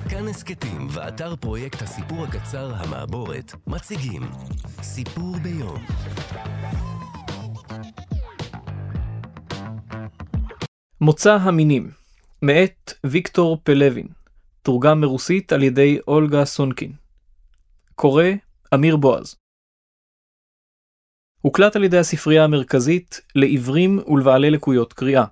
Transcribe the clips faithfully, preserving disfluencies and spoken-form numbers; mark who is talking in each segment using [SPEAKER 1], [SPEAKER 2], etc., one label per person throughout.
[SPEAKER 1] כאן הסקטים ואתר פרויקט הסיפור הקצר המעבורת מציגים סיפור ביום.
[SPEAKER 2] מוצא המינים, מאת ויקטור פלווין, תורגם מרוסית על ידי אולגה סונקין. קורא אמיר בועז. הוקלט על ידי הספרייה המרכזית לעיוורים ולבעלי לקויות קריאה.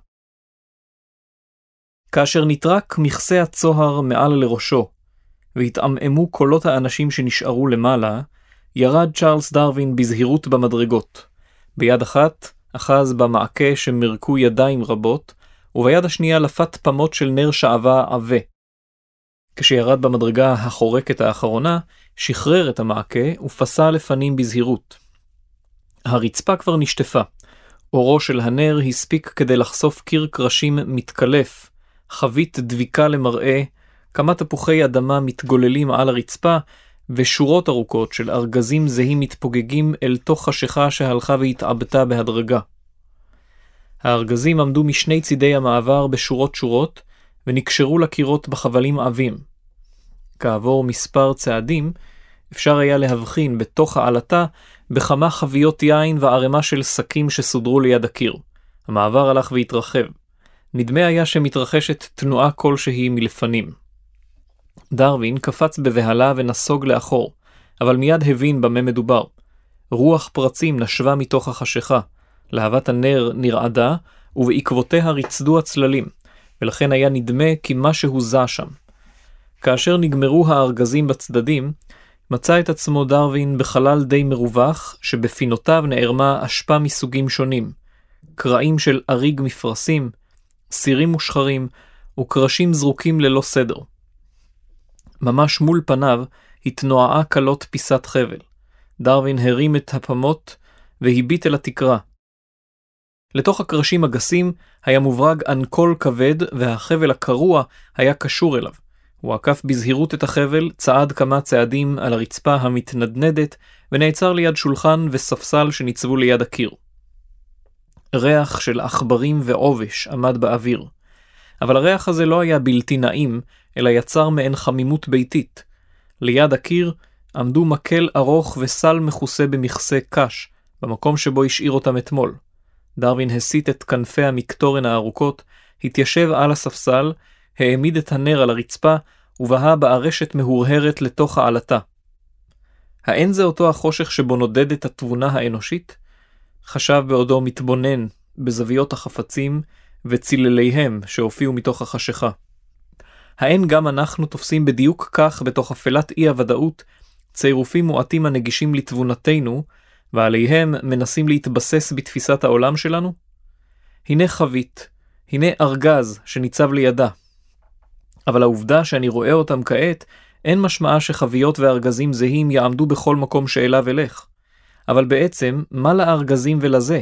[SPEAKER 2] כאשר נטרק מכסה הצוהר מעל לראשו, והתעמעמו קולות האנשים שנשארו למעלה, ירד צ'ארלס דרווין בזהירות במדרגות. ביד אחת אחז במעקה שמרקו ידיים רבות, וביד השנייה לפת פמות של נר שעבה עבה. כשירד במדרגה החורקת האחרונה, שחרר את המעקה ופסע לפנים בזהירות. הרצפה כבר נשטפה. אורו של הנר הספיק כדי לחשוף קיר קרשים מתקלף, חבית דביקה למראה, כמה תפוחי אדמה מתגוללים על הרצפה, ושורות ארוכות של ארגזים זהים מתפוגגים אל תוך חשיכה שהלכה והתעבתה בהדרגה. הארגזים עמדו משני צידי המעבר בשורות שורות, ונקשרו לקירות בחבלים עבים. כעבור מספר צעדים, אפשר היה להבחין בתוך העלתה בכמה חביות יין וערימה של שקים שסודרו ליד הקיר. המעבר הלך והתרחב. נדמה היה שמתרחשת תנועה כלשהי מלפנים. דרווין קפץ בבהלה ונסוג לאחור, אבל מיד הבין במה מדובר. רוח פרצים נשבה מתוך החשיכה. להבת הנר נרעדה, ובעקבותיה רצדו הצללים, ולכן היה נדמה כי משהו זע שם. כאשר נגמרו הארגזים בצדדים, מצא את עצמו דרווין בחלל די מרווח, שבפינותיו נערמה אשפה מסוגים שונים, קרעים של אריג מפרסים, סירים מושחרים, וקרשים זרוקים ללא סדר. ממש מול פניו התנועה קלות פיסת חבל. דרווין הרים את הפמות והביט אל התקרה. לתוך הקרשים הגסים היה מוברג אנקול כבד, והחבל הקרוע היה קשור אליו. הוא עקף בזהירות את החבל, צעד כמה צעדים על הרצפה המתנדנדת, ונעצר ליד שולחן וספסל שניצבו ליד הקיר. ריח של עכברים ועובש עמד באוויר. אבל הריח הזה לא היה בלתי נעים, אלא יצר מעין חמימות ביתית. ליד הקיר עמדו מקל ארוך וסל מכוסה במכסה קש, במקום שבו השאיר אותם אתמול. דרווין הסיט את כנפי המקטורן הארוכות, התיישב על הספסל, העמיד את הנר על הרצפה, ובהה בארשת מהורהרת לתוך העלתה. האין זה אותו החושך שבו נודדת התבונה האנושית? חשב בעודו מתבונן בזוויות החפצים וצילליהם שהופיעו מתוך החשיכה. האין גם אנחנו תופסים בדיוק כך בתוך אפלת אי הוודאות, צירופים מועטים הנגישים לתבונתנו, ועליהם מנסים להתבסס בתפיסת העולם שלנו? הנה חבית, הנה ארגז שניצב לידה. אבל העובדה שאני רואה אותם כעת, אין משמעה שחביות וארגזים זהים יעמדו בכל מקום שאליו אלך. אבל בעצם, מה לארגזים ולזה?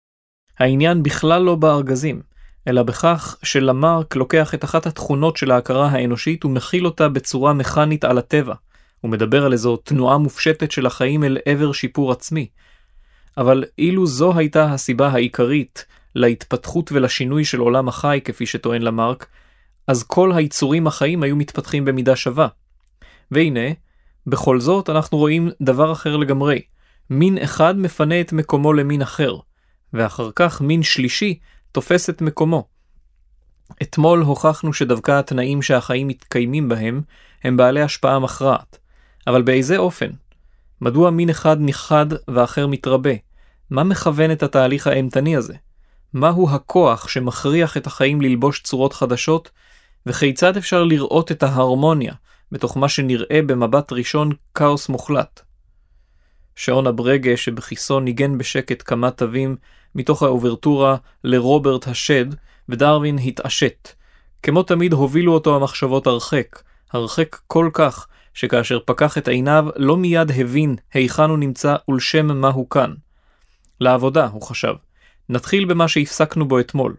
[SPEAKER 2] העניין בכלל לא בארגזים, אלא בכך שלמרק לוקח את אחת התכונות של ההכרה האנושית ומכיל אותה בצורה מכנית על הטבע. הוא מדבר על איזו תנועה מופשטת של החיים אל עבר שיפור עצמי. אבל אילו זו הייתה הסיבה העיקרית להתפתחות ולשינוי של עולם החי, כפי שטוען למרק, אז כל היצורים החיים היו מתפתחים במידה שווה. והנה, בכל זאת אנחנו רואים דבר אחר לגמרי. מין אחד מפנה את מקומו למין אחר, ואחר כך מין שלישי תופס את מקומו. אתמול הוכחנו שדווקא התנאים שהחיים מתקיימים בהם הם בעלי השפעה מכרעת. אבל באיזה אופן? מדוע מין אחד נכחד ואחר מתרבה? מה מכוון את התהליך האימתני הזה? מהו הכוח שמכריח את החיים ללבוש צורות חדשות? וכיצד אפשר לראות את ההרמוניה בתוך מה שנראה במבט ראשון כאוס מוחלט? שעון הברגה שבחיסון ניגן בשקט כמה תווים מתוך האוברטורה לרוברט השד, ודרווין התעשת. כמו תמיד הובילו אותו המחשבות הרחק, הרחק כל כך, שכאשר פקח את עיניו לא מיד הבין היכן הוא נמצא ולשם מה הוא כאן. לעבודה, הוא חשב. נתחיל במה שהפסקנו בו אתמול.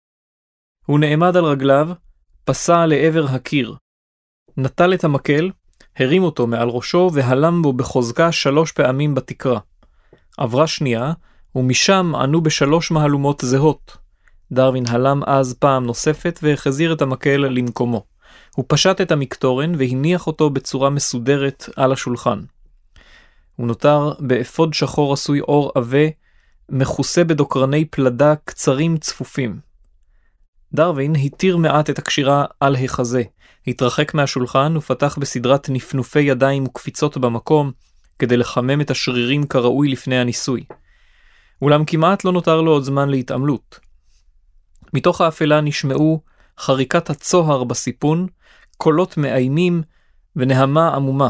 [SPEAKER 2] הוא נעמד על רגליו, פסע לעבר הקיר. נטל את המקל, הרים אותו מעל ראשו והלם בו בחוזקה שלוש פעמים בתקרה. עברה שנייה, ומשם ענו בשלוש מהלומות זהות. דרווין הלם אז פעם נוספת והחזיר את המקל למקומו. הוא פשט את המקטורן והניח אותו בצורה מסודרת על השולחן. הוא נותר באפוד שחור עשוי אור עבה, מכוסה בדוקרני פלדה קצרים צפופים. דרווין התיר מעט את הקשירה על החזה, התרחק מהשולחן ופתח בסדרת נפנופי ידיים וקפיצות במקום, כדי לחמם את השרירים כראוי לפני הניסוי. אולם כמעט לא נותר לו עוד זמן להתעמלות. מתוך האפלה נשמעו חריקת הצוהר בסיפון, קולות מאיימים ונהמה עמומה.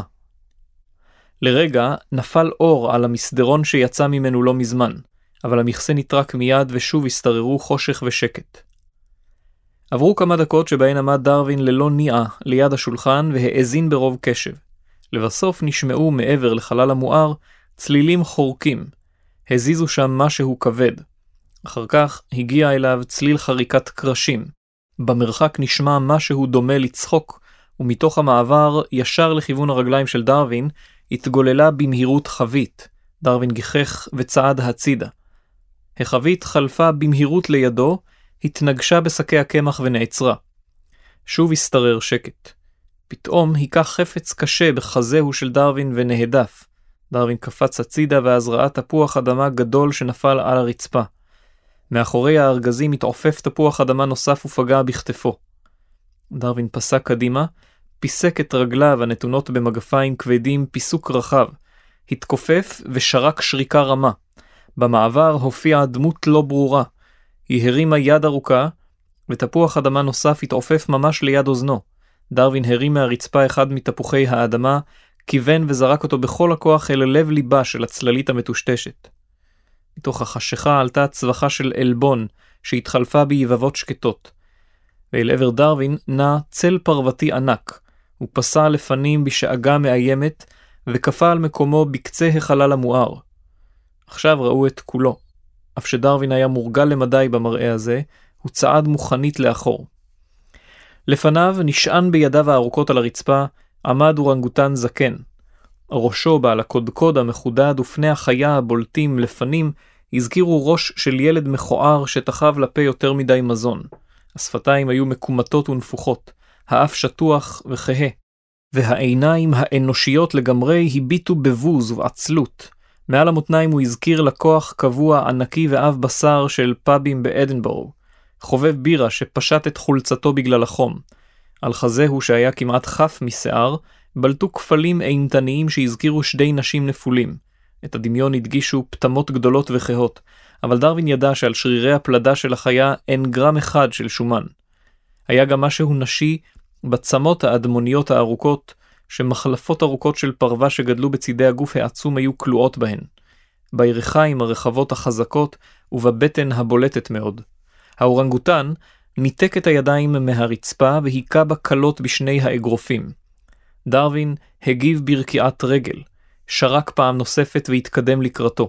[SPEAKER 2] לרגע נפל אור על המסדרון שיצא ממנו לא מזמן, אבל המכסה נטרק מיד ושוב הסתררו חושך ושקט. עברו כמה דקות שבהן עמד דרווין ללא ניעה ליד השולחן והאזין ברוב קשב. לבסוף נשמעו מעבר לחלל המואר צלילים חורקים. הזיזו שם משהו כבד. אחר כך הגיע אליו צליל חריקת קרשים. במרחק נשמע משהו דומה לצחוק, ומתוך המעבר ישר לכיוון הרגליים של דרווין התגוללה במהירות חבית. דרווין גיחך וצעד הצידה. החבית חלפה במהירות לידו, התנגשה בשקי הקמח ונעצרה. שוב הסתרר שקט. פתאום היכה חפץ קשה בחזהו של דרווין ונהדף. דרווין קפץ הצידה ואז ראה תפוח אדמה גדול שנפל על הרצפה. מאחורי הארגזים התעופף תפוח אדמה נוסף ופגע בכתפו. דרווין פסק קדימה, פיסק את רגליו הנתונות במגפיים כבדים פיסוק רחב, התכופף ושרק שריקה רמה. במעבר הופיעה דמות לא ברורה. היא הרימה יד ארוכה, ותפוח אדמה נוסף התעופף ממש ליד אוזנו. דרווין הרים מהרצפה אחד מתפוחי האדמה, כיוון וזרק אותו בכל הכוח אל לב ליבה של הצללית המטושטשת. מתוך החשיכה עלתה צווחה של אלבון, שהתחלפה ביבבות שקטות. ואל עבר דרווין נע צל פרוותי ענק. הוא פסע לפנים בשאגה מאיימת, וקפה על מקומו בקצה החלל המואר. עכשיו ראו את כולו. אף שדרווין היה מורגל למדי במראה הזה, הוא צעד מוכנית לאחור. לפניו נשען בידיו הארוכות על הרצפה, עמד אורנגוטן זקן. ראשו בעל הקודקוד המחודד ופני החיה הבולטים לפנים הזכירו ראש של ילד מכוער שתחב לפה יותר מדי מזון. השפתיים היו מקומטות ונפוחות, האף שטוח וכהה, והעיניים האנושיות לגמרי הביטו בבוז ועצלות. מעל המותניים הוא הזכיר לקוח קבוע ענקי ואב בשר של פאבים באדינבורו, חובב בירה שפשט את חולצתו בגלל החום. על חזהו שהיה כמעט חף משיער, בלטו כפלים אימתניים שהזכירו שדי נשים נפולים. את הדמיון הדגישו פתמות גדולות וכהות, אבל דרווין ידע שעל שרירי הפלדה של החיה אין גרם אחד של שומן. היה גם משהו נשי בצמות האדמוניות הארוכות, שמחלפות ארוכות של פרווה שגדלו בצידי הגוף העצום היו כלואות בהן. בירכיים הרחבות החזקות ובבטן הבולטת מאוד. האורנגוטן ניתק את הידיים מהרצפה והיכה בקלות בשני האגרופים. דרווין הגיב ברקיעת רגל, שרק פעם נוספת והתקדם לקראתו.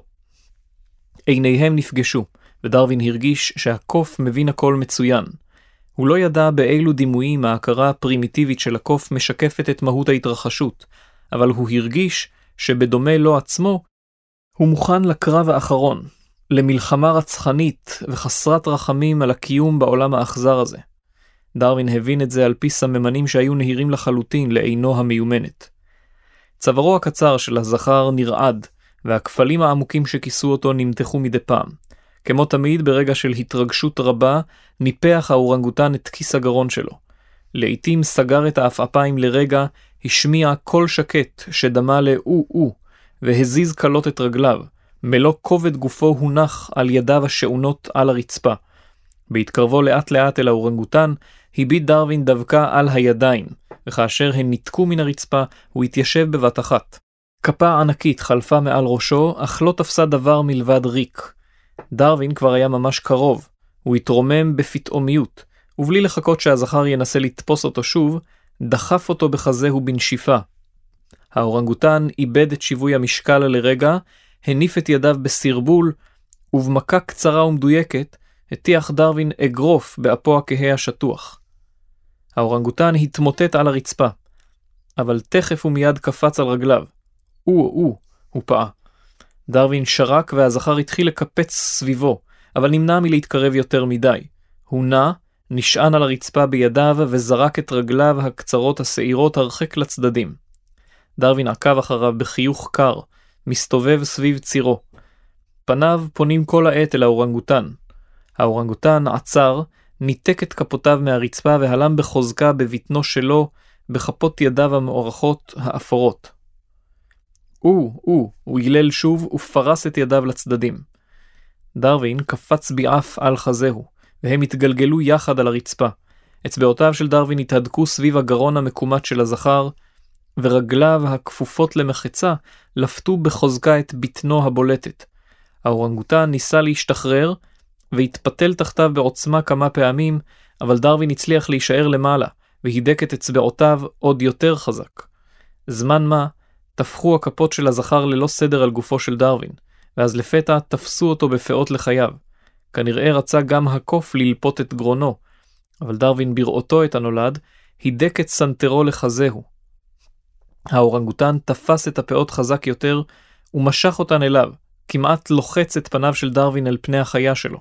[SPEAKER 2] עיניהם נפגשו, ודרווין הרגיש שהקוף מבין הכל מצוין. הוא לא ידע באילו דימויים ההכרה הפרימיטיבית של הקוף משקפת את מהות ההתרחשות, אבל הוא הרגיש שבדומה לו עצמו, הוא מוכן לקרב האחרון, למלחמה רצחנית וחסרת רחמים על הקיום בעולם האכזר הזה. דרווין הבין את זה על פי סממנים שהיו נהירים לחלוטין לעינו המיומנת. צווארו הקצר של הזכר נרעד, והכפלים העמוקים שכיסו אותו נמתחו מדי פעם. כמו תמיד ברגע של התרגשות רבה, ניפח האורנגוטן את כיס הגרון שלו. לעתים סגר את האפאפיים לרגע, השמיע קול שקט שדמה לאו-או, והזיז קלות את רגליו. מלוא כובד גופו הונח על ידיו השעונות על הרצפה. בהתקרבו לאט לאט אל האורנגוטן, הביט דרווין דווקא על הידיים, וכאשר הן ניתקו מן הרצפה, הוא התיישב בבת אחת. כפה ענקית חלפה מעל ראשו, אך לא תפסה דבר מלבד ריק. דרווין כבר היה ממש קרוב. הוא התרומם בפתאומיות, ובלי לחכות שהזכר ינסה לתפוס אותו שוב, דחף אותו בחזהו בנשיפה. האורנגוטן איבד את שיווי המשקל לרגע, הניף את ידיו בסרבול, ובמכה קצרה ומדויקת, הטיח דרווין אגרוף באפו הכהה השטוח. האורנגוטן התמוטט על הרצפה, אבל תכף ומיד קפץ על רגליו. או-או, הוא פעה. דרווין שרק והזכר התחיל לקפץ סביבו, אבל נמנע מלהתקרב יותר מדי. הוא נע נשען על הרצפה בידיו וזרק את רגליו הקצרות השעירות הרחק לצדדים. דרווין עקב אחריו בחיוך קר, מסתובב סביב צירו. פניו פונים כל העת אל האורנגוטן. האורנגוטן עצר, ניתק את כפותיו מהרצפה והלם בחוזקה בבטנו שלו, בכפות ידיו המאורכות האפורות. הוא, הוא, הוא הילל שוב ופרס את ידיו לצדדים. דרווין קפץ ביעף על חזהו, והם התגלגלו יחד על הרצפה. אצבעותיו של דרווין התהדקו סביב הגרון המקומט של הזכר, ורגליו הכפופות למחצה לפתו בחוזקה את בטנו הבולטת. האורנגוטן ניסה להשתחרר, והתפתל תחתיו בעוצמה כמה פעמים, אבל דרווין הצליח להישאר למעלה, והידק את אצבעותיו עוד יותר חזק. זמן מה, תפחו הכפות של הזכר ללא סדר על גופו של דרווין, ואז לפתע תפסו אותו בפאות לחייו. כנראה רצה גם הקוף ללפות את גרונו, אבל דרווין בראותו את הנולד, הידק את סנטרו לחזהו. האורנגוטן תפס את הפאות חזק יותר, ומשך אותן אליו, כמעט לוחץ את פניו של דרווין אל פני החיה שלו.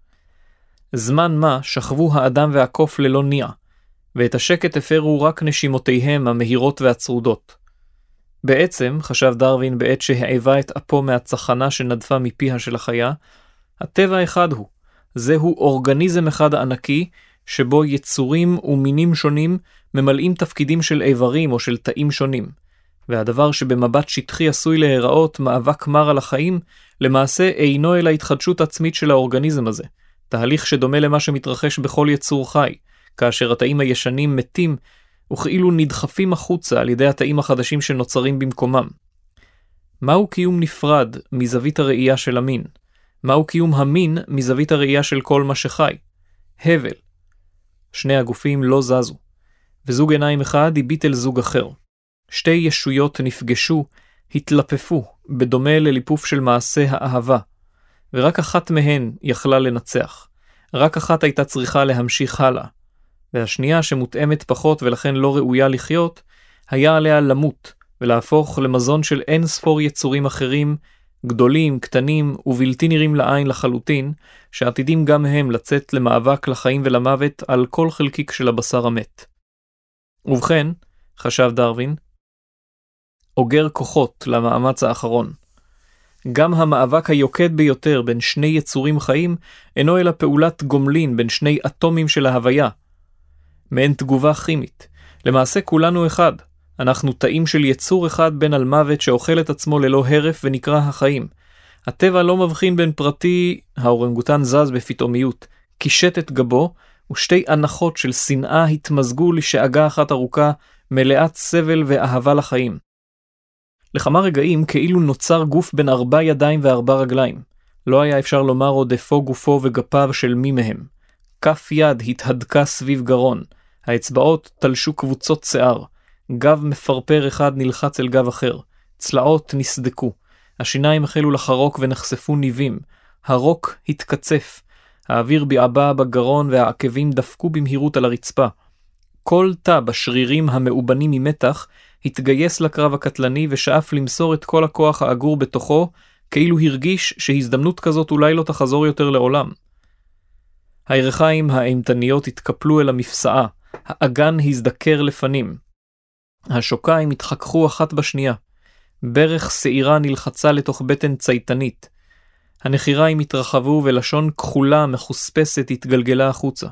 [SPEAKER 2] זמן מה שכבו האדם והקוף ללא ניע, ואת השקט הפרו רק נשימותיהם המהירות והצרודות. בעצם, חשב דרווין בעת שהעיבה את אפו מהצחנה שנדפה מפיה של החיה, הטבע אחד הוא, זהו אורגניזם אחד ענקי, שבו יצורים ומינים שונים ממלאים תפקידים של איברים או של תאים שונים, והדבר שבמבט שטחי עשוי להיראות מאבק מר על החיים, למעשה אינו אלא התחדשות עצמית של האורגניזם הזה, תהליך שדומה למה שמתרחש בכל יצור חי, כאשר התאים הישנים מתים, וכאילו נדחפים החוצה על ידי התאים החדשים שנוצרים במקומם. מהו קיום נפרד מזווית הראייה של המין? מהו קיום המין מזווית הראייה של כל מה שחי? הבל. שני הגופים לא זזו, וזוג עיניים אחד הביט אל זוג אחר. שתי ישויות נפגשו, התלפפו, בדומה לליפוף של מעשה האהבה, ורק אחת מהן יכלה לנצח. רק אחת הייתה צריכה להמשיך הלאה, והשנייה שמותאמת פחות ולכן לא ראויה לחיות, היה עליה למות ולהפוך למזון של אין ספור יצורים אחרים, גדולים, קטנים ובלתי נראים לעין לחלוטין, שעתידים גם הם לצאת למאבק לחיים ולמוות על כל חלקיק של הבשר המת. ובכן, חשב דרווין, אוגר כוחות למאמץ האחרון. גם המאבק היוקד ביותר בין שני יצורים חיים אינו אלא פעולת גומלין בין שני אטומים של ההוויה. מעין תגובה כימית. למעשה כולנו אחד. אנחנו תאים של יצור אחד בן על מוות שאוכל את עצמו ללא הרף ונקרא החיים. הטבע לא מבחין בין פרטי, האורנגוטן זז בפתאומיות, קישט את גבו, ושתי הנחות של שנאה התמזגו לשאגה אחת ארוכה, מלאת סבל ואהבה לחיים. לכמה רגעים כאילו נוצר גוף בין ארבע ידיים וארבע רגליים. לא היה אפשר לומר עוד איפה גופו וגפיו של מי מהם. כף יד התהדקה סביב גרון, האצבעות תלשו קבוצות שיער, גב מפרפר אחד נלחץ אל גב אחר, צלעות נסדקו, השיניים החלו לחרוק ונחשפו ניבים, הרוק התקצף, האוויר ביעבע בגרון והעקבים דפקו במהירות על הרצפה. כל תא בשרירים המאובנים ממתח התגייס לקרב הקטלני ושאף למסור את כל הכוח האגור בתוכו, כאילו הרגיש שהזדמנות כזאת אולי לא תחזור יותר לעולם. הירכיים האימתניות התקפלו אל המפסעה, האגן הזדקר לפנים. השוקיים התחככו אחת בשנייה. ברך שעירה נלחצה לתוך בטן צייתנית. הנחיריים התרחבו ולשון כחולה מחוספסת התגלגלה החוצה.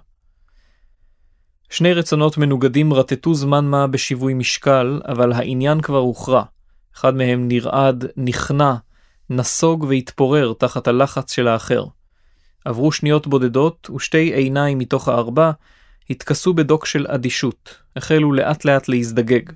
[SPEAKER 2] שני רצונות מנוגדים רטטו זמן מה בשיווי משקל, אבל העניין כבר הוכרע. אחד מהם נרעד, נכנע, נסוג והתפורר תחת הלחץ של האחר. עברו שניות בודדות, ושתי עיניים מתוך הארבע התכסו בדוק של אדישות, החלו לאט לאט להזדגג.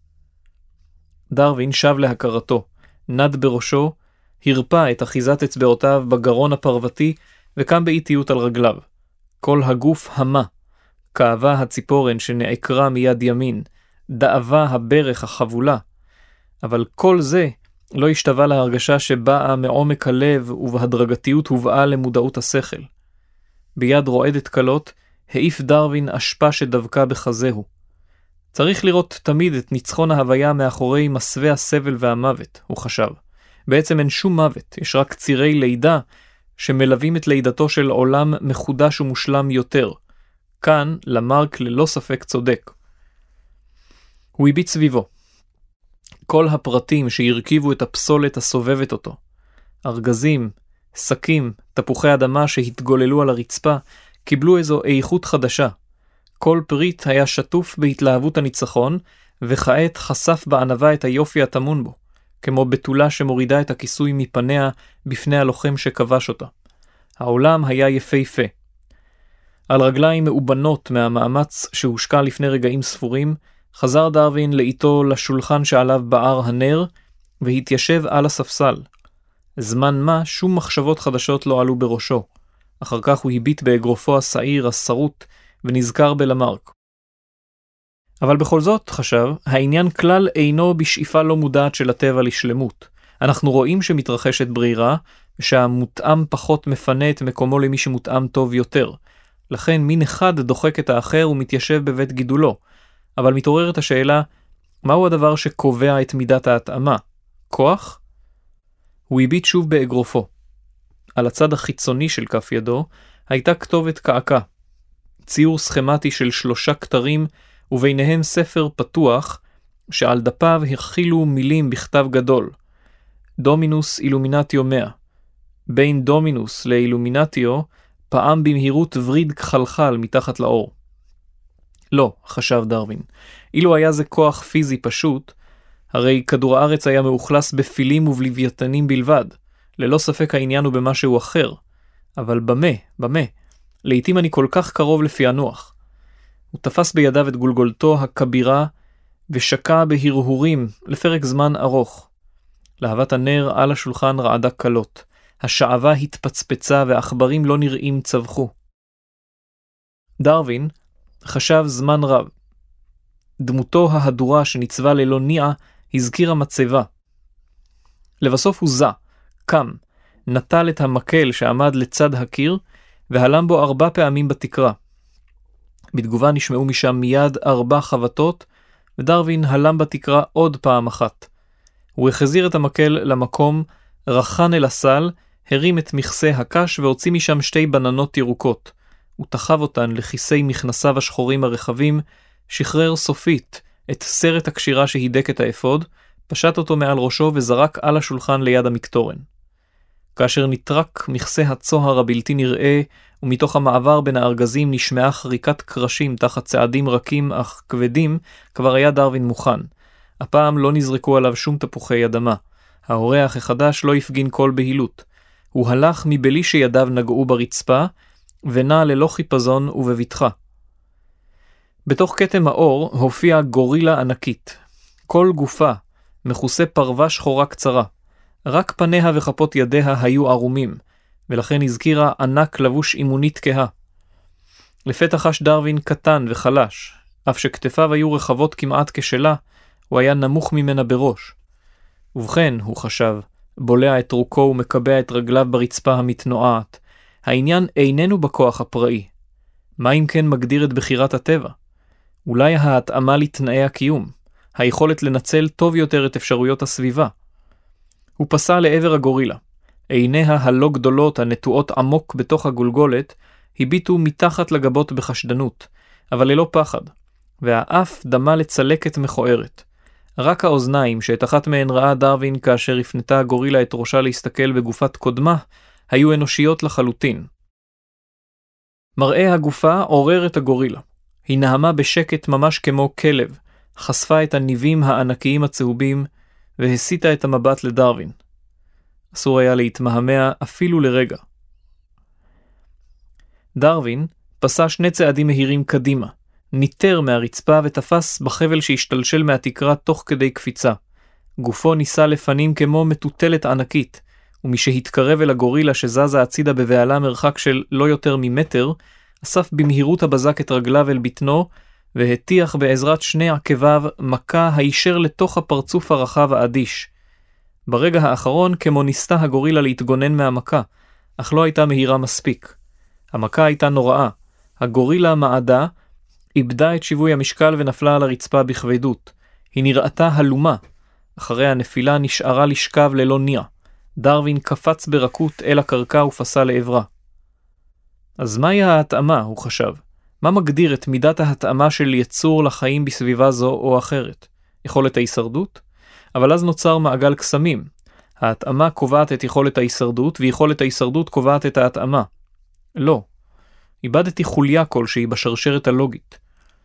[SPEAKER 2] דרווין שב להכרתו, נד בראשו, הרפא את אחיזת אצבעותיו בגרון הפרוותי, וקם באיטיות על רגליו. כל הגוף המה, כאבה הציפורן שנעקרה מיד ימין, דאבה הברך החבולה, אבל כל זה לא השתווה להרגשה שבאה מעומק הלב ובהדרגתיות הובאה למודעות השכל. ביד רועדת קלות, העיף דרווין אשפה שדבקה בחזהו. צריך לראות תמיד את ניצחון ההוויה מאחורי מסווה הסבל והמוות, הוא חשב. בעצם אין שום מוות, יש רק צירי לידה שמלווים את לידתו של עולם מחודש ומושלם יותר. כאן למרק ללא ספק צודק. הוא הביט סביבו. כל הפרטים שהרכיבו את הפסולת הסובבת אותו, ארגזים, שקים, תפוחי אדמה שהתגוללו על הרצפה, קיבלו איזו איכות חדשה. כל פריט היה שטוף בהתלהבות הניצחון, וכעת חשף בענבה את היופי התמון בו, כמו בתולה שמורידה את הכיסוי מפניה בפני הלוחם שכבש אותה. העולם היה יפהפה. על רגליים מאובנות מהמאמץ שהושקע לפני רגעים ספורים, חזר דרווין לאיתו לשולחן שעליו בער הנר, והתיישב על הספסל. זמן מה שום מחשבות חדשות לא עלו בראשו. אחר כך הוא הביט באגרופו השעיר, השרוט, ונזכר בלמרק. אבל בכל זאת, חשב, העניין כלל אינו בשאיפה לא מודעת של הטבע לשלמות. אנחנו רואים שמתרחשת ברירה, ושהמותאם פחות מפנה את מקומו למי שמותאם טוב יותר. לכן מין אחד דוחק את האחר ומתיישב בבית גידולו. אבל מתעוררת השאלה, מהו הדבר שקובע את מידת ההתאמה? כוח? הוא הביט שוב באגרופו. על הצד החיצוני של כף ידו הייתה כתובת קעקע. ציור סכמטי של שלושה כתרים, וביניהם ספר פתוח, שעל דפיו הכילו מילים בכתב גדול. דומינוס אילומינטיו מאה. בין דומינוס לאילומינטיו, פעם במהירות וריד כחלחל מתחת לאור. לא, חשב דרווין, אילו היה זה כוח פיזי פשוט, הרי כדור הארץ היה מאוכלס בפילים ובלוויתנים בלבד, ללא ספק העניין הוא במשהו אחר. אבל במה, במה? לעתים אני כל כך קרוב לפענוח. הוא תפס בידיו את גולגולתו הכבירה, ושקע בהרהורים לפרק זמן ארוך. להבת הנר על השולחן רעדה קלות. השעבה התפצפצה והעכברים לא נראים צווחו. דרווין חשב זמן רב. דמותו ההדורה שניצבה ללא ניעה הזכירה מצבה. לבסוף הוא זה, קם, נטל את המקל שעמד לצד הקיר, והלם בו ארבע פעמים בתקרה. בתגובה נשמעו משם מיד ארבע חבטות, ודרווין הלם בתקרה עוד פעם אחת. הוא החזיר את המקל למקום, רחן אל הסל, הרים את מכסה הקש והוציא משם שתי בננות ירוקות. הוא תחב אותן לכיסי מכנסיו השחורים הרחבים, שחרר סופית את סרט הקשירה שהידק את האפוד, פשט אותו מעל ראשו וזרק על השולחן ליד המקטורן. כאשר נטרק מכסה הצוהר הבלתי נראה, ומתוך המעבר בין הארגזים נשמעה חריקת קרשים תחת צעדים רכים אך כבדים, כבר היה דרווין מוכן. הפעם לא נזרקו עליו שום תפוחי אדמה. האורח החדש לא הפגין כל בהילות. הוא הלך מבלי שידיו נגעו ברצפה, ונע ללא חיפזון ובבטחה. בתוך כתם האור הופיעה גורילה ענקית. כל גופה מכוסה פרווה שחורה קצרה. רק פניה וכפות ידיה היו ערומים, ולכן הזכירה ענק לבוש אימונית כהה. לפתע חש דרווין קטן וחלש, אף שכתפיו היו רחבות כמעט כשלה, הוא היה נמוך ממנה בראש. ובכן, הוא חשב, בולע את רוקו ומקבע את רגליו ברצפה המתנועת. העניין איננו בכוח הפראי. מה אם כן מגדיר את בחירת הטבע? אולי ההתאמה לתנאי הקיום, היכולת לנצל טוב יותר את אפשרויות הסביבה. הוא פסע לעבר הגורילה. עיניה הלא גדולות הנטועות עמוק בתוך הגולגולת, הביטו מתחת לגבות בחשדנות, אבל ללא פחד, והאף דמה לצלקת מכוערת. רק האוזניים, שאת אחת מהן ראה דרווין כאשר הפנתה הגורילה את ראשה להסתכל בגופת קודמה, היו אנושיות לחלוטין. מראה הגופה עורר את הגורילה. היא נהמה בשקט ממש כמו כלב, חשפה את הניבים הענקיים הצהובים, והסיטה את המבט לדרווין. אסור היה להתמהמה אפילו לרגע. דרווין פסע שני צעדים מהירים קדימה, ניטר מהרצפה ותפס בחבל שהשתלשל מהתקרה תוך כדי קפיצה. גופו ניסה לפנים כמו מטוטלת ענקית, ומשהתקרב אל הגורילה שזזה הצידה בבעלה מרחק של לא יותר ממטר, אסף במהירות הבזק את רגליו אל בטנו, והטיח בעזרת שני עקביו מכה הישר לתוך הפרצוף הרחב האדיש. ברגע האחרון כמו ניסתה הגורילה להתגונן מהמכה, אך לא הייתה מהירה מספיק. המכה הייתה נוראה. הגורילה מעדה, איבדה את שיווי המשקל ונפלה על הרצפה בכבדות. היא נראתה הלומה. אחרי הנפילה נשארה לשכב ללא ניע. דרווין קפץ ברכות אל הקרקע ופסע לעברה. אז מהי ההתאמה, הוא חשב? מה מגדיר את מידת ההתאמה של יצור לחיים בסביבה זו או אחרת? יכולת ההישרדות? אבל אז נוצר מעגל קסמים. ההתאמה קובעת את יכולת ההישרדות, ויכולת ההישרדות קובעת את ההתאמה. לא. איבדתי חוליה כלשהי בשרשרת הלוגית.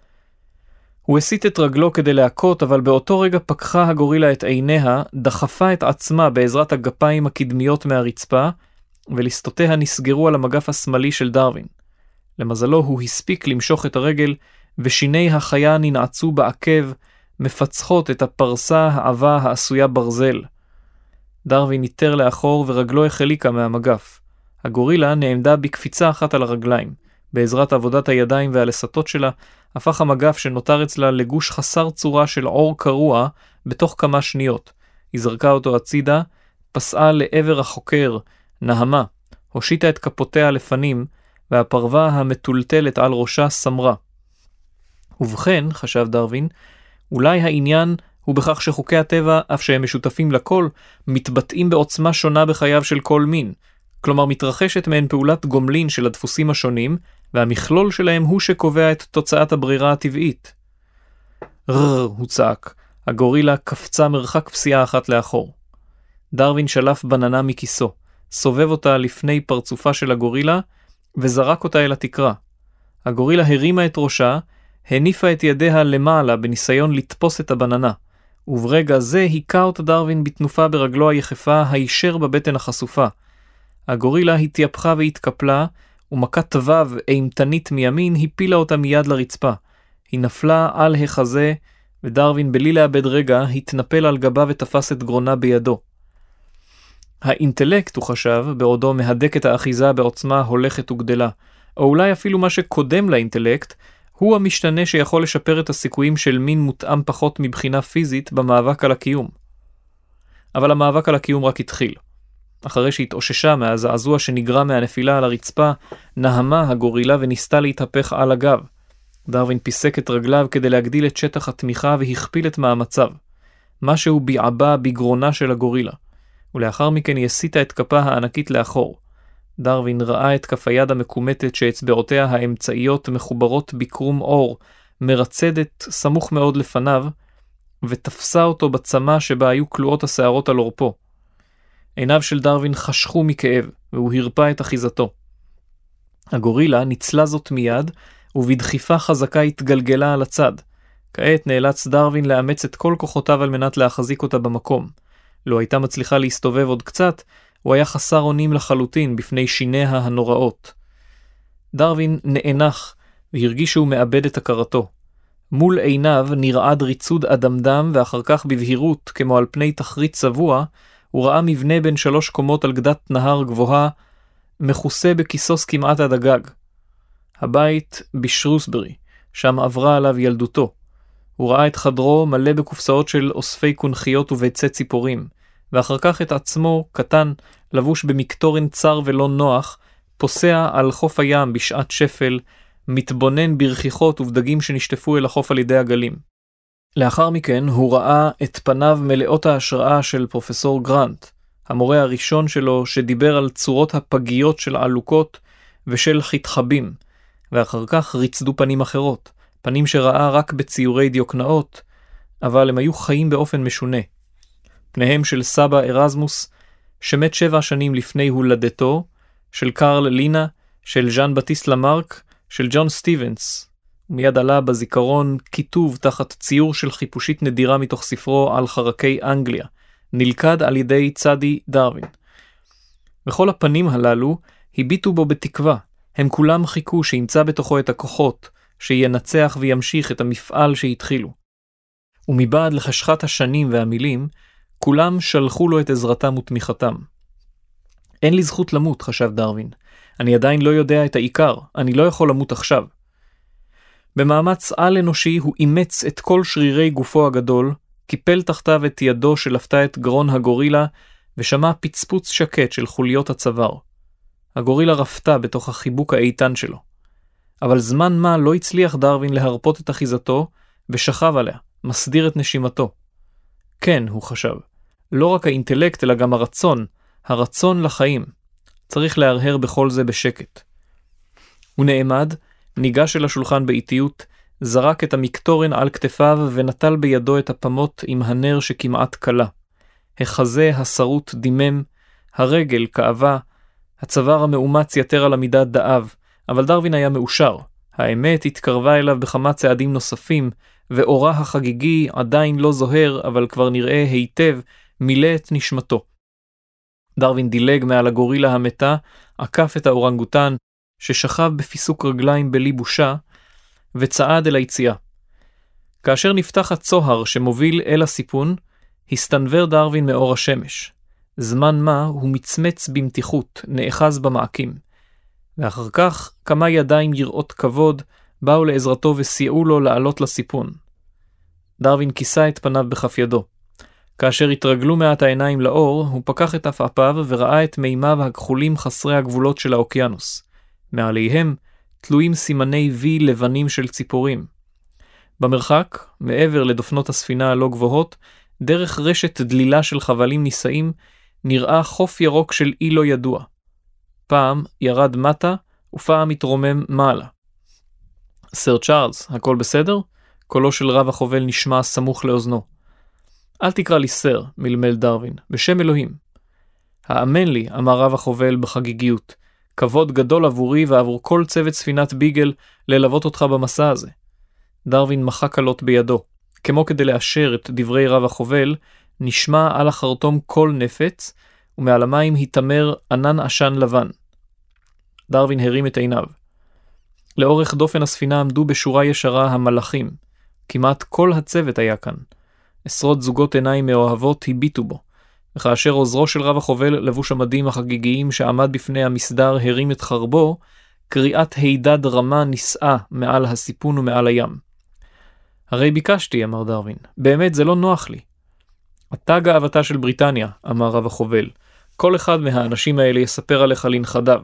[SPEAKER 2] הוא הסיט את רגלו כדי להכות, אבל באותו רגע פקחה הגורילה את עיניה, דחפה את עצמה בעזרת הגפיים הקדמיות מהרצפה, ולסתותיה נסגרו על המגף השמאלי של דרווין. למזלו הוא הספיק למשוך את הרגל, ושיני החיה ננעצו בעקב, מפצחות את הפרסה העבה העשויה ברזל. דרווין ניטר לאחור ורגלו החליקה מהמגף. הגורילה נעמדה בקפיצה אחת על הרגליים. בעזרת עבודת הידיים והלסתות שלה, הפך המגף שנותר אצלה לגוש חסר צורה של עור קרוע בתוך כמה שניות. היא זרקה אותו הצידה, פסעה לעבר החוקר, נהמה, הושיטה את כפותיה לפנים, והפרווה המטולטלת על ראשה סמרה. ובכן, חשב דרווין, אולי העניין הוא בכך שחוקי הטבע, אף שהם משותפים לכל, מתבטאים בעוצמה שונה בחייו של כל מין. כלומר, מתרחשת מהן פעולת גומלין של הדפוסים השונים, והמכלול שלהם הוא שקובע את תוצאת הברירה הטבעית. רר, הוא צעק. הגורילה קפצה מרחק פסיעה אחת לאחור. דרווין שלף בננה מכיסו, סובב אותה לפני פרצופה של הגורילה, וזרק אותה אל התקרה. הגורילה הרימה את ראשה, הניפה את ידיה למעלה בניסיון לתפוס את הבננה, וברגע זה היכה אותה דרווין בתנופה ברגלו היחפה הישר בבטן החשופה. הגורילה התייפחה והתקפלה, ומכת תבב אימתנית מימין הפילה אותה מיד לרצפה. היא נפלה על החזה, ודרווין בלי לאבד רגע התנפל על גבה ותפס את גרונה בידו. האינטלקט, הוא חשב, בעודו מהדק את האחיזה בעוצמה הולכת וגדלה, או אולי אפילו מה שקודם לאינטלקט, הוא המשתנה שיכול לשפר את הסיכויים של מין מותאם פחות מבחינה פיזית במאבק על הקיום. אבל המאבק על הקיום רק התחיל. אחרי שהתאוששה מהזעזוע שנגרם מהנפילה על הרצפה, נהמה הגורילה וניסתה להתהפך על הגב. דרווין פיסק את רגליו כדי להגדיל את שטח התמיכה והכפיל את מאמציו. משהו ביעבה בגרונה של הגורילה. ולאחר מכן היא הסיטה את כפה הענקית לאחור. דרווין ראה את כף היד המקומטת שאצבעותיה האמצעיות מחוברות בקרום אור, מרצדת סמוך מאוד לפניו, ותפסה אותו בצמה שבה היו כלואות השערות על אורפו. עיניו של דרווין חשכו מכאב, והוא הרפא את אחיזתו. הגורילה ניצלה זאת מיד, ובדחיפה חזקה התגלגלה על הצד. כעת נאלץ דרווין לאמץ את כל כוחותיו על מנת להחזיק אותה במקום. לא הייתה מצליחה להסתובב עוד קצת, הוא היה חסר אונים לחלוטין בפני שיניה הנוראות. דרווין נאנח, והרגיש שהוא מאבד את הכרתו. מול עיניו נרעד ריצוד אדמדם, ואחר כך בבהירות, כמו על פני תחריט צבוע, הוא ראה מבנה בין שלוש קומות על גדת נהר גבוהה, מכוסה בכיסוס כמעט עד הגג. הבית בשרוסברי, שם עברה עליו ילדותו. הוא ראה את חדרו מלא בקופסאות של אוספי קונכיות וביצי ציפורים, ואחר כך את עצמו, קטן, לבוש במקטורן צר ולא נוח, פוסע על חוף הים בשעת שפל, מתבונן ברכיחות ובדגים שנשטפו אל החוף על ידי הגלים. לאחר מכן הוא ראה את פניו מלאות ההשראה של פרופסור גרנט, המורה הראשון שלו שדיבר על צורות הפגיות של עלוקות ושל חתחבים, ואחר כך ריצדו פנים אחרות, פנים שראה רק בציורי דיוקנאות, אבל הם היו חיים באופן משונה. פניהם של סבא ארזמוס, שמת שבע שנים לפני הולדתו, של קרל לינה, של ז'אן בטיסט למרק, של ג'ון סטיבנס. ומיד עלה בזיכרון כיתוב תחת ציור של חיפושית נדירה מתוך ספרו על חרקי אנגליה, נלכד על ידי צדי דרווין. וכל הפנים הללו הביטו בו בתקווה, הם כולם חיכו שימצא בתוכו את הכוחות, שינצח וימשיך את המפעל שהתחילו. ומבעד לחשכת השנים והמילים, כולם שלחו לו את עזרתם ותמיכתם. אין לי זכות למות, חשב דרווין. אני עדיין לא יודע את העיקר, אני לא יכול למות עכשיו. במאמץ על אנושי הוא אימץ את כל שרירי גופו הגדול, קיפל תחתיו את ידו שלפתה את גרון הגורילה, ושמע פצפוץ שקט של חוליות הצוואר. הגורילה רפתה בתוך החיבוק האיתן שלו. אבל זמן מה לא הצליח דרווין להרפות את אחיזתו, ושכב עליה, מסדיר את נשימתו. כן, הוא חשב, לא רק האינטלקט אלא גם הרצון, הרצון לחיים. צריך להרהר בכל זה בשקט. הוא נעמד, ניגש אל השולחן באיטיות, זרק את המקטורן על כתפיו ונטל בידו את הפמות עם הנר שכמעט קלה. החזה הסרוט דימם, הרגל כאבה, הצוואר המאומץ יתר על המידה דאב, אבל דרווין היה מאושר. האמת התקרבה אליו בכמה צעדים נוספים, ואורה החגיגי עדיין לא זוהר, אבל כבר נראה היטב, מילא את נשמתו. דרווין דילג מעל הגורילה המתה, עקף את האורנגוטן, ששכב בפיסוק רגליים בלי בושה, וצעד אל היציאה. כאשר נפתח הצוהר שמוביל אל הסיפון, הסתנבר דרווין מאור השמש. זמן מה הוא מצמץ במתיחות, נאחז במעקים. ואחר כך כמה ידיים יראות כבוד באו לעזרתו וסייעו לו לעלות לסיפון. דרווין כיסה את פניו בכף ידו. כאשר התרגלו מעט העיניים לאור, הוא פקח את עפעפיו וראה את מימיו הכחולים חסרי הגבולות של האוקיינוס. מעליהם תלויים סימני וי לבנים של ציפורים. במרחק, מעבר לדופנות הספינה הלא גבוהות, דרך רשת דלילה של חבלים נישאים, נראה חוף ירוק של אי לא ידוע. פעם ירד מטה, ופעם התרומם מעלה. סר צ'ארלס, הכל בסדר? קולו של רב החובל נשמע סמוך לאוזנו. אל תקרא לי סר, מלמל דרווין, בשם אלוהים. האמן לי, אמר רב החובל בחגיגיות, כבוד גדול עבורי ועבור כל צוות ספינת ביגל ללוות אותך במסע הזה. דרווין מחק קלות בידו. כמו כדי לאשר את דברי רב החובל, נשמע על החרטום קול נפץ, ומעל המים התאמר ענן עשן לבן. דרווין הרים את עיניו. לאורך דופן הספינה עמדו בשורה ישרה המלאכים. כמעט כל הצוות היה כאן. עשרות זוגות עיניים מאוהבות הביטו בו, וכאשר עוזרו של רב החובל לבוש המדים החגיגיים שעמד בפני המסדר הרים את חרבו, קריאת הידד רמה נישאה מעל הסיפון ומעל הים. הרי ביקשתי, אמר דרווין, באמת זה לא נוח לי. אתה גאוותה של בריטניה, אמר רב החובל. כל אחד מהאנשים האלה יספר עליך לנכדיו.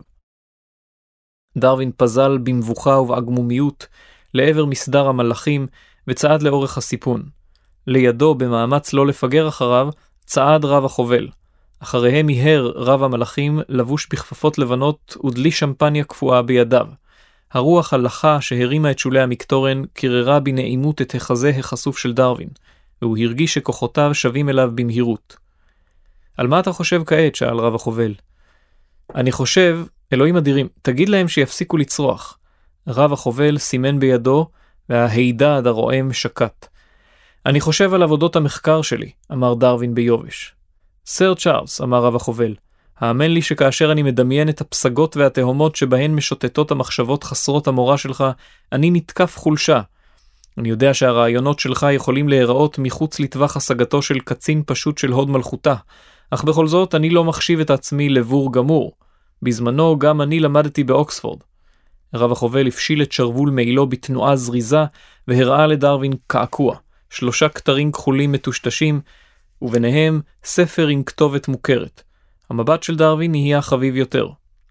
[SPEAKER 2] דרווין פזל במבוכה ובעגמומיות לעבר מסדר המלאכים וצעד לאורך הסיפון. לידו, במאמץ לא לפגר אחריו, צעד רב החובל. אחריהם מיהר רב המלאכים לבוש בכפפות לבנות ודלי שמפניה קפואה בידיו. הרוח הלכה שהרימה את שולי המקטורן קררה בנעימות את החזה החשוף של דרווין, והוא הרגיש שכוחותיו שווים אליו במהירות. על מה אתה חושב כעת? שאל רב החובל. אני חושב, אלוהים אדירים, תגיד להם שיפסיקו לצרוח. רב החובל סימן בידו, וההידד הרועם שקט. אני חושב על עבודות המחקר שלי, אמר דרווין ביובש. סר צ'ארלס, אמר רב החובל, האמן לי שכאשר אני מדמיין את הפסגות והתהומות שבהן משוטטות המחשבות חסרות המורה שלך, אני נתקף חולשה. אני יודע שהרעיונות שלך יכולים להיראות מחוץ לטווח השגתו של קצין פשוט של הוד מלכותה, אך בכל זאת אני לא מחשיב את עצמי לבור גמור. בזמנו גם אני למדתי באוקספורד. רב החובל הפשיל את שרבול מעילו בתנועה זריזה, והראה לדרווין קעקוע, שלושה כתרים כחולים מטושטשים, וביניהם ספר עם כתובת מוכרת. המבט של דרווין נהיה חביב יותר.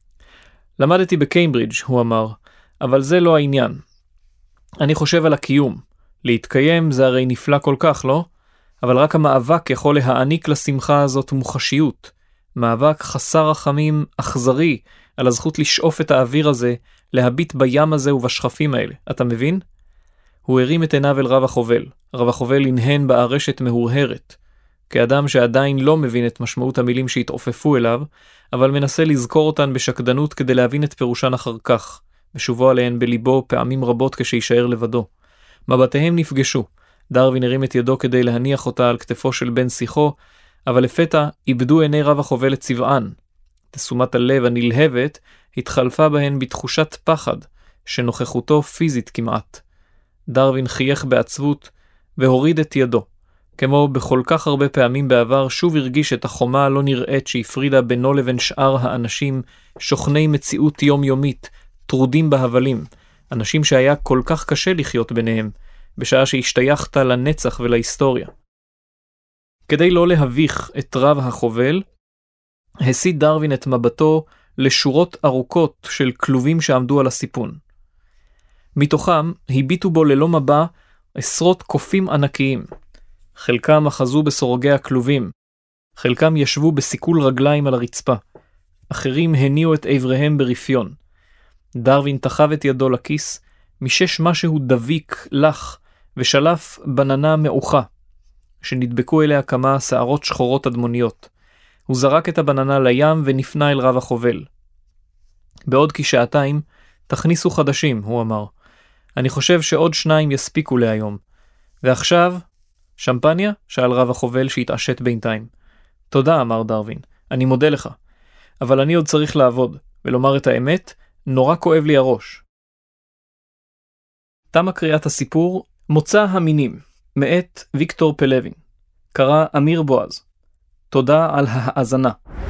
[SPEAKER 2] למדתי בקיימברידג', הוא אמר, אבל זה לא העניין. אני חושב על הקיום. להתקיים זה הרי נפלא כל כך, לא? אבל רק המאבק יכול להעניק לשמחה הזאת מוחשיות. מאבק חסר רחמים, אכזרי, על הזכות לשאוף את האוויר הזה, להביט בים הזה ובשכפים האלה. אתה מבין? הוא הרים את עיניו אל רב החובל. רב החובל הנהן בארשת מהורהרת. כאדם שעדיין לא מבין את משמעות המילים שהתעופפו אליו, אבל מנסה לזכור אותן בשקדנות כדי להבין את פירושן אחר כך, ושובו עליהן בליבו פעמים רבות כשישאר לבדו. מבטיהם נפגשו. דרווין הרים את ידו כדי להניח אותה על כתפו של בן שיחו, אבל לפתע איבדו עיני רב החובל את צבען. תשומת הלב הנלהבת התחלפה בהן בתחושת פחד, שנוכחותו פיזית כמעט. דרווין חייך בעצבות והוריד את ידו. כמו בכל כך הרבה פעמים בעבר, שוב הרגיש את החומה הלא נראית שהפרידה בינו לבין שאר האנשים, שוכני מציאות יומיומית, טרודים בהבלים, אנשים שהיה כל כך קשה לחיות ביניהם, בשעה שהשתייכת לנצח ולהיסטוריה. כדי לא להביך את רב החובל, הסיט דרווין את מבטו לשורות ארוכות של כלובים שעמדו על הסיפון. מתוכם הביטו בו ללא מבע עשרות קופים ענקיים. חלקם אחזו בסורגי הכלובים, חלקם ישבו בסיכול רגליים על הרצפה, אחרים הניעו את עבריהם ברפיון. דרווין תחב את ידו לכיס, משש משהו דביק לך ושלף בננה מעוכה, שנדבקו אליה כמה שערות שחורות אדמוניות. הוא זרק את הבננה לים ונפנה אל רב החובל. בעוד כשעתיים, תכניסו חדשים, הוא אמר. אני חושב שעוד שניים יספיקו להיום. ועכשיו, שמפניה? שאל רב החובל שהתעשת בינתיים. תודה, אמר דרווין. אני מודה לך. אבל אני עוד צריך לעבוד, ולומר את האמת, נורא כואב לי הראש. תמה קריאת הסיפור, מוצא המינים, מאת ויקטור פלווין. קרא אמיר בועז. תודה על ההאזנה.